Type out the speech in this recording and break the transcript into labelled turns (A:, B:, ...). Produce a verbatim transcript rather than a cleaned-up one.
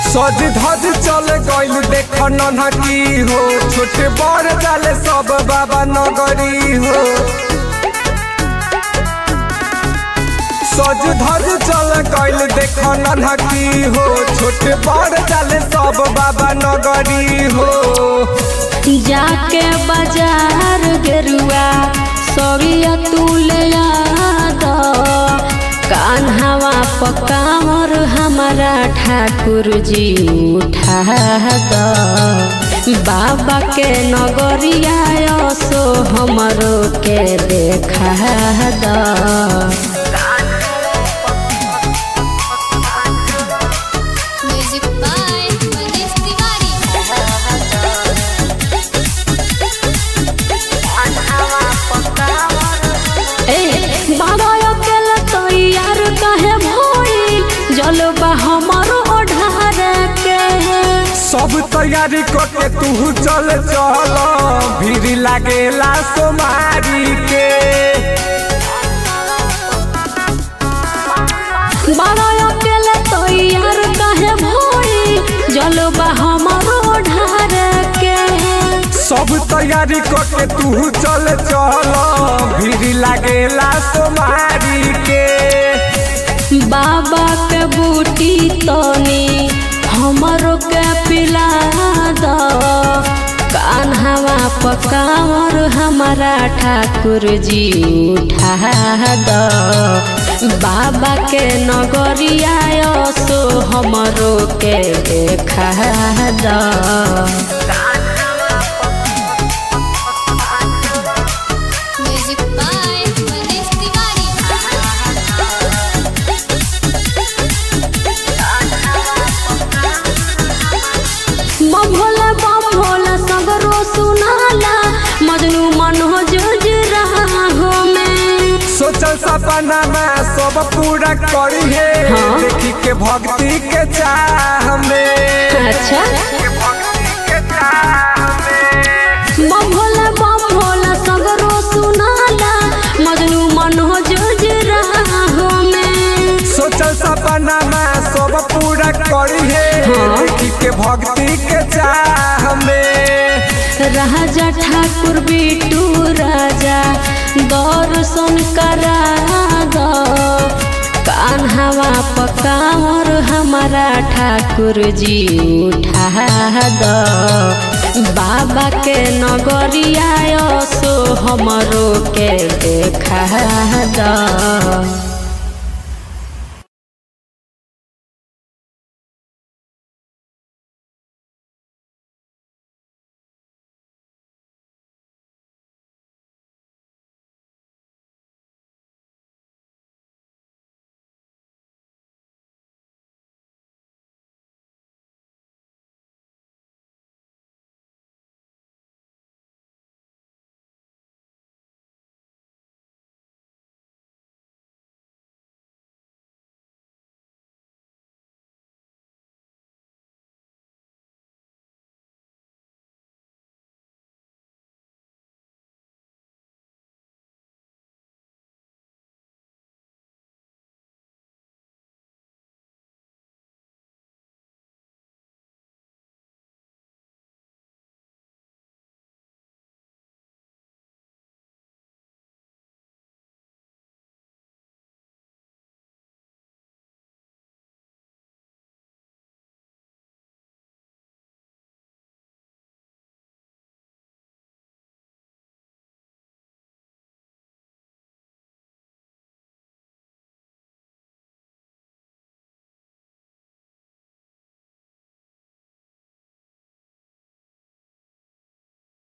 A: सज धज चल गइल देख नन्हकी हो, छोटे बड़ जाले सब बाबा नगरी हो। सज धज चल गइल देख नन्हकी हो, छोटे बड़ जाले सब बाबा नगरी हो।
B: जाके बाजार गेरुआ सरिया तुले याद, कान्हावा पकामर हमारा ठाकुर जी उठा द। बाबा के नगरिया सो हमरो के देखा द।
A: सब तैयारी करके तू चल चल, भीड़ लागेला सोमारी के।
B: अकेले तैयार कहे भोई, जलवा हमारो ढार के।
A: सब तैयारी करके तू चल चल, भीड़ लागेला सोमारी के।
B: बाबा के बूटी तनी हमरो के पिला द, कान्हावा पकावर हमारा ठाकुर जी उठा द। बाबा के नगरिया सो हमरो के देखा द।
A: सोचल सपना में सब पूरा करी है, हाँ? देखी के भक्ति के चाह में।
B: अच्छा
A: भक्ति के चाह में
B: बम भोला बम भोला सगरो सुनाला, मजनू मनोज राहो में।
A: सोचल सपना में सब पूरा करी है, हाँ? देखी के भक्ति के चाह में।
B: राजा ठाकुर बिटू राजा दर्शन करा दो, कान्हावा पकावर हमारा ठाकुर जी उठा द। बाबा के नगरिया सो हमरो के देखा द।